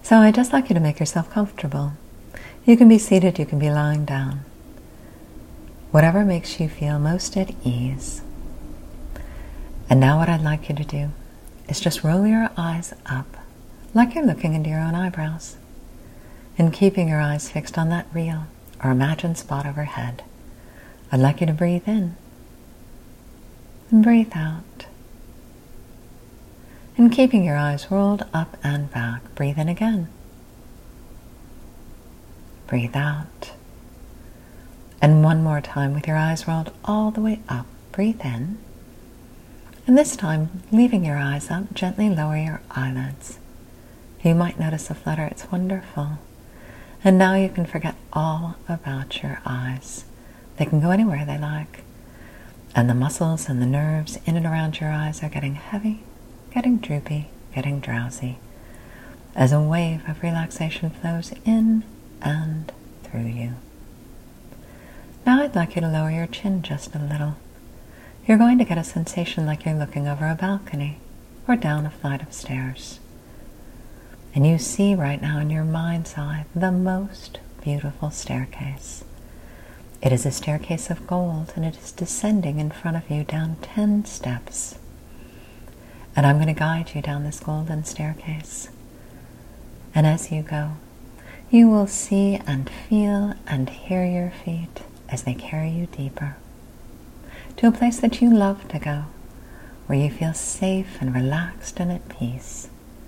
So I'd just like you to make yourself comfortable. You can be seated, you can be lying down. Whatever makes you feel most at ease. And now what I'd like you to do is just roll your eyes up like you're looking into your own eyebrows and keeping your eyes fixed on that real or imagined spot overhead. I'd like you to breathe in and breathe out. And keeping your eyes rolled up and back, breathe in again. Breathe out. And one more time with your eyes rolled all the way up, breathe in. And this time, leaving your eyes up, gently lower your eyelids. You might notice a flutter, it's wonderful. And now you can forget all about your eyes. They can go anywhere they like. And the muscles and the nerves in and around your eyes are getting heavy, getting droopy, getting drowsy, as a wave of relaxation flows in and through you. Now I'd like you to lower your chin just a little. You're going to get a sensation like you're looking over a balcony or down a flight of stairs. And you see right now in your mind's eye the most beautiful staircase. It is a staircase of gold, and it is descending in front of you down 10 steps. And I'm going to guide you down this golden staircase. And as you go, you will see and feel and hear your feet as they carry you deeper to a place that you love to go, where you feel safe and relaxed and at peace.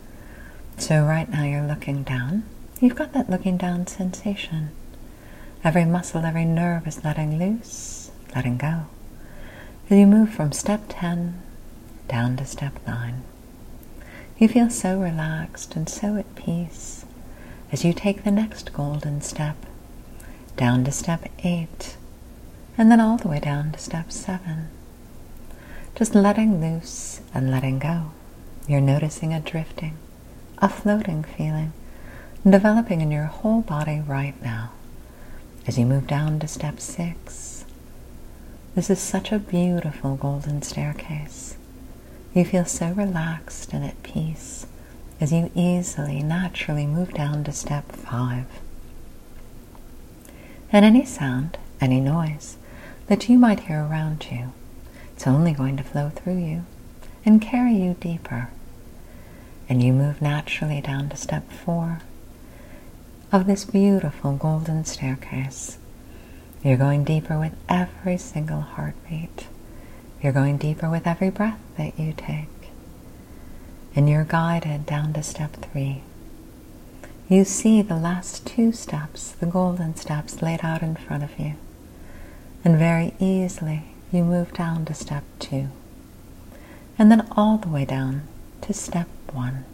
So right now you're looking down. You've got that looking down sensation. Every muscle, every nerve is letting loose, letting go. As you move from step 10 down to step 9. You feel so relaxed and so at peace as you take the next golden step down to step 8, and then all the way down to step 7. Just letting loose and letting go. You're noticing a drifting, a floating feeling developing in your whole body right now as you move down to step 6. This is such a beautiful golden staircase. You feel so relaxed and at peace as you easily, naturally move down to step 5. And any sound, any noise that you might hear around you, it's only going to flow through you and carry you deeper. And you move naturally down to step 4 of this beautiful golden staircase. You're going deeper with every single heartbeat. You're going deeper with every breath that you take. And you're guided down to step 3. You see the last 2 steps, the golden steps laid out in front of you. And very easily you move down to step 2. And then all the way down to step 1.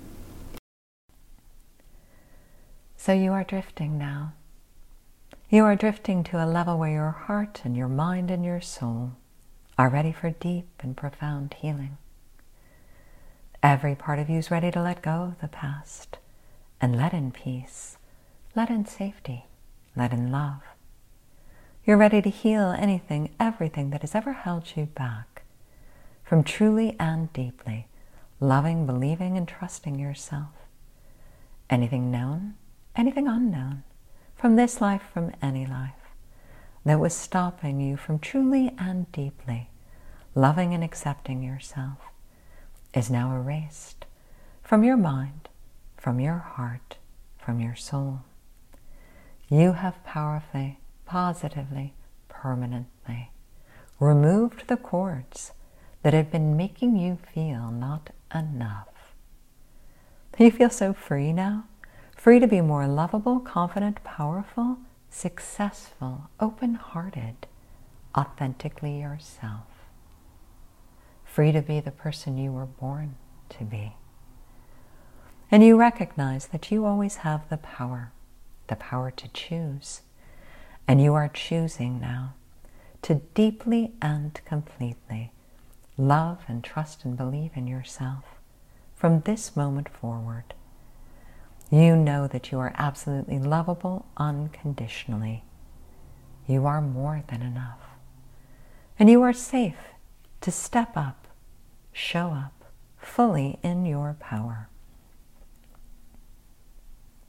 So you are drifting now. You are drifting to a level where your heart and your mind and your soul are ready for deep and profound healing. Every part of you is ready to let go of the past and let in peace, let in safety, let in love. You're ready to heal anything, everything that has ever held you back from truly and deeply loving, believing, and trusting yourself. Anything known, anything unknown, from this life, from any life, that was stopping you from truly and deeply loving and accepting yourself is now erased from your mind, from your heart, from your soul. You have powerfully, positively, permanently removed the cords that had been making you feel not enough. You feel so free now, free to be more lovable, confident, powerful, successful, open-hearted, authentically yourself. Free to be the person you were born to be. And you recognize that you always have the power to choose. And you are choosing now to deeply and completely love and trust and believe in yourself from this moment forward. You know that you are absolutely lovable unconditionally. You are more than enough. And you are safe to step up, show up fully in your power.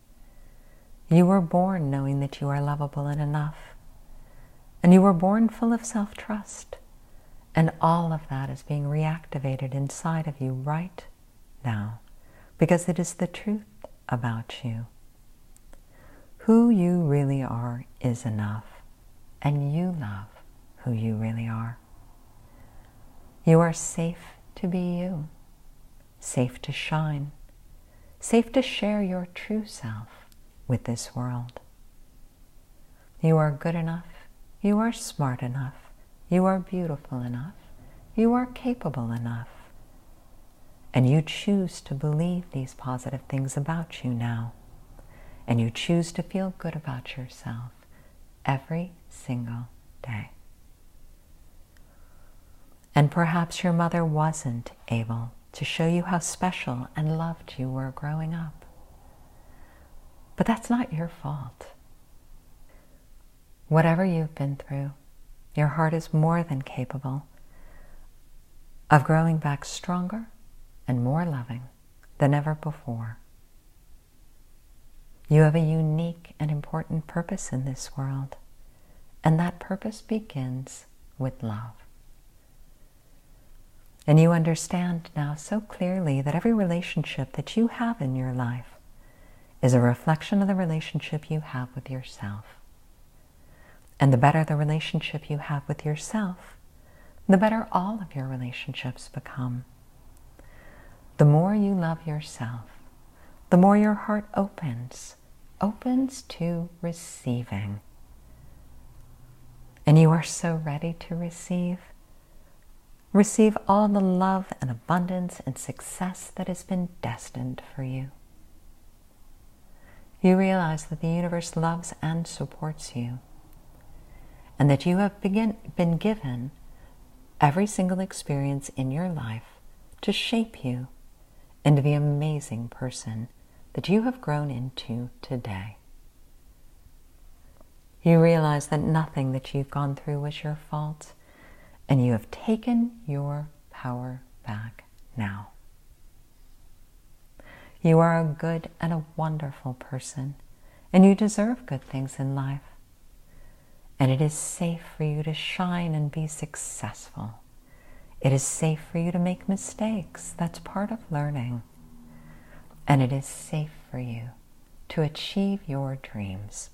You were born knowing that you are lovable and enough. And you were born full of self-trust. And all of that is being reactivated inside of you right now, because it is the truth about you. Who you really are is enough, and you love who you really are. You are safe to be you, safe to shine, safe to share your true self with this world. You are good enough, you are smart enough, you are beautiful enough, you are capable enough. And you choose to believe these positive things about you now. And you choose to feel good about yourself every single day. And perhaps your mother wasn't able to show you how special and loved you were growing up. But that's not your fault. Whatever you've been through, your heart is more than capable of growing back stronger and more loving than ever before. You have a unique and important purpose in this world, and that purpose begins with love. And you understand now so clearly that every relationship that you have in your life is a reflection of the relationship you have with yourself. And the better the relationship you have with yourself, the better all of your relationships become. The more you love yourself, the more your heart opens to receiving. And you are so ready to receive. Receive all the love and abundance and success that has been destined for you. You realize that the universe loves and supports you, and that you have been given every single experience in your life to shape you into the amazing person that you have grown into today. You realize that nothing that you've gone through was your fault, and you have taken your power back now. You are a good and a wonderful person, and you deserve good things in life. And it is safe for you to shine and be successful. It is safe for you to make mistakes. That's part of learning. And it is safe for you to achieve your dreams.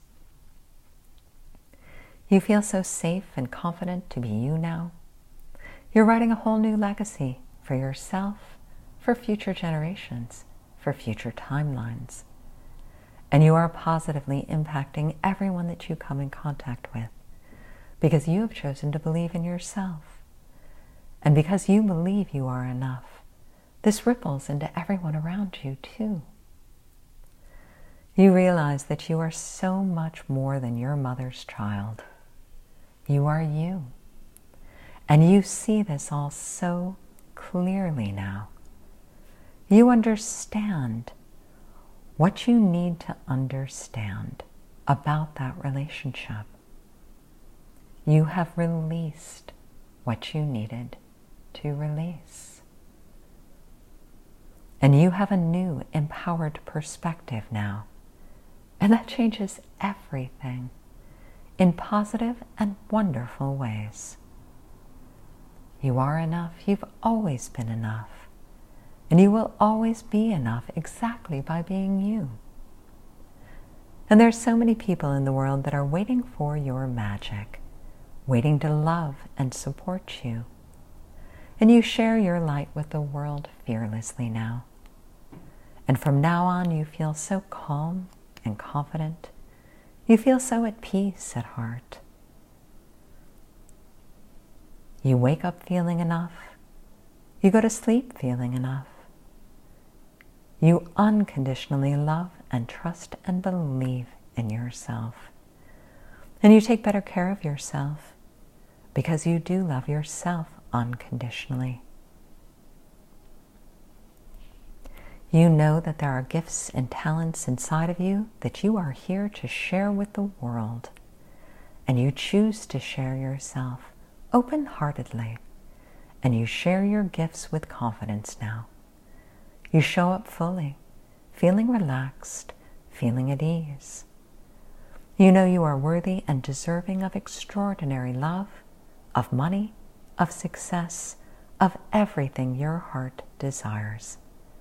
You feel so safe and confident to be you now. You're writing a whole new legacy for yourself, for future generations, for future timelines. And you are positively impacting everyone that you come in contact with, because you have chosen to believe in yourself. And because you believe you are enough, this ripples into everyone around you too. You realize that you are so much more than your mother's child. You are you. And you see this all so clearly now. You understand what you need to understand about that relationship. You have released what you needed to release. And you have a new empowered perspective now. And that changes everything in positive and wonderful ways. You are enough. You've always been enough. And you will always be enough exactly by being you. And there's so many people in the world that are waiting for your magic, waiting to love and support you. And you share your light with the world fearlessly now. And from now on, you feel so calm and confident. You feel so at peace at heart. You wake up feeling enough. You go to sleep feeling enough. You unconditionally love and trust and believe in yourself. And you take better care of yourself because you do love yourself unconditionally. You know that there are gifts and talents inside of you that you are here to share with the world. And you choose to share yourself open-heartedly. And you share your gifts with confidence now. You show up fully, feeling relaxed, feeling at ease, You know you are worthy and deserving of extraordinary love, of money, of success, of everything your heart desires.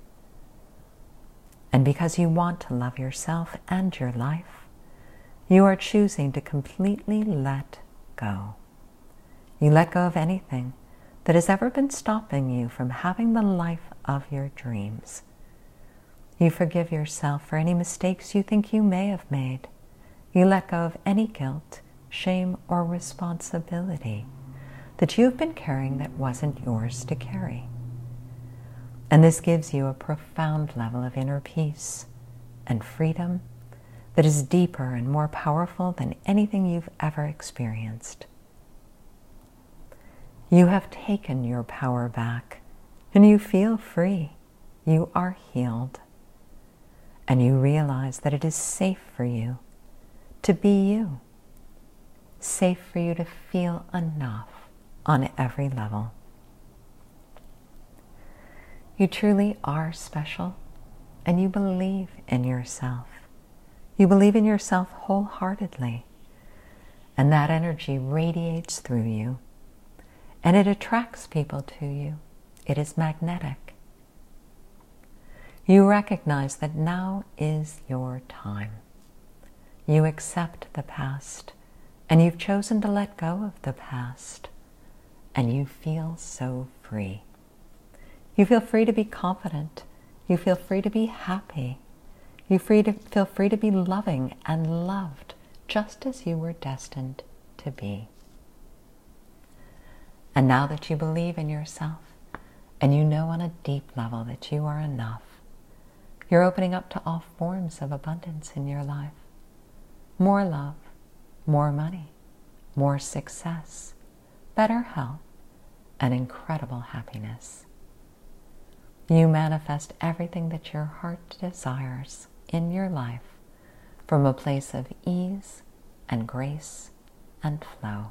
And because you want to love yourself and your life, you are choosing to completely let go. You let go of anything that has ever been stopping you from having the life of your dreams. You forgive yourself for any mistakes you think you may have made. You let go of any guilt, shame, or responsibility that you've been carrying that wasn't yours to carry. And this gives you a profound level of inner peace and freedom that is deeper and more powerful than anything you've ever experienced. You have taken your power back, and you feel free. You are healed. And you realize that it is safe for you to be you. Safe for you to feel enough on every level. You truly are special, and you believe in yourself. You believe in yourself wholeheartedly, and that energy radiates through you, and it attracts people to you. It is magnetic. You recognize that now is your time. You accept the past, and you've chosen to let go of the past, and you feel so free. You feel free to be confident. You feel free to be happy. You feel free to be loving and loved, just as you were destined to be. And now that you believe in yourself, and you know on a deep level that you are enough, you're opening up to all forms of abundance in your life. More love, more money, more success, better health, and incredible happiness. You manifest everything that your heart desires in your life from a place of ease and grace and flow.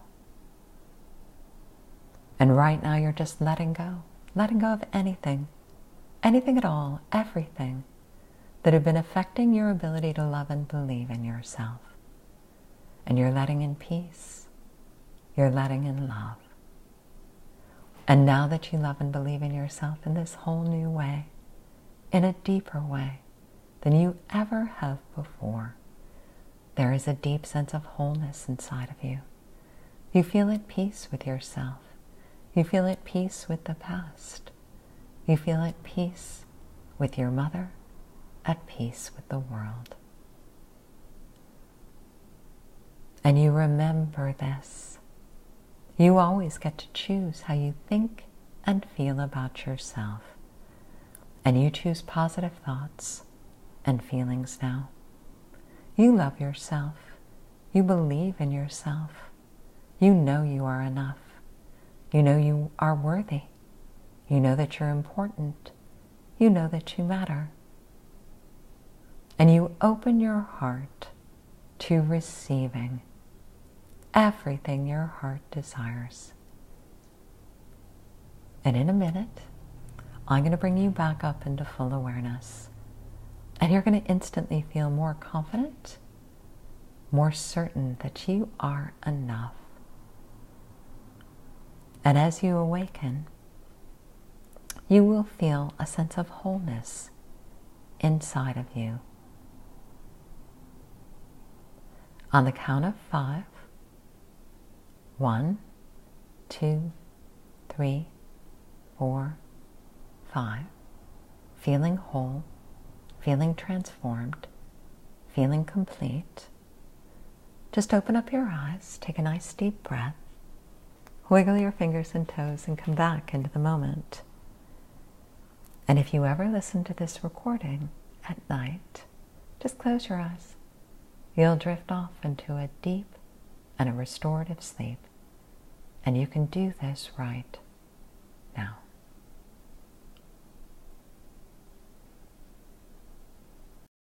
And right now you're just letting go of anything at all, everything that have been affecting your ability to love and believe in yourself. And you're letting in peace. You're letting in love. And now that you love and believe in yourself in this whole new way, in a deeper way than you ever have before, there is a deep sense of wholeness inside of you. You feel at peace with yourself. You feel at peace with the past. You feel at peace with your mother, at peace with the world. And you remember this. You always get to choose how you think and feel about yourself. And you choose positive thoughts and feelings now. You love yourself. You believe in yourself. You know you are enough. You know you are worthy. You know that you're important. You know that you matter. And you open your heart to receiving everything your heart desires. And in a minute, I'm going to bring you back up into full awareness. And you're going to instantly feel more confident, more certain that you are enough. And as you awaken, you will feel a sense of wholeness inside of you. On the count of 5, 1, 2, 3, 4, 5, feeling whole, feeling transformed, feeling complete. Just open up your eyes, take a nice deep breath, wiggle your fingers and toes, and come back into the moment. And if you ever listen to this recording at night, just close your eyes. You'll drift off into a deep and a restorative sleep. And you can do this right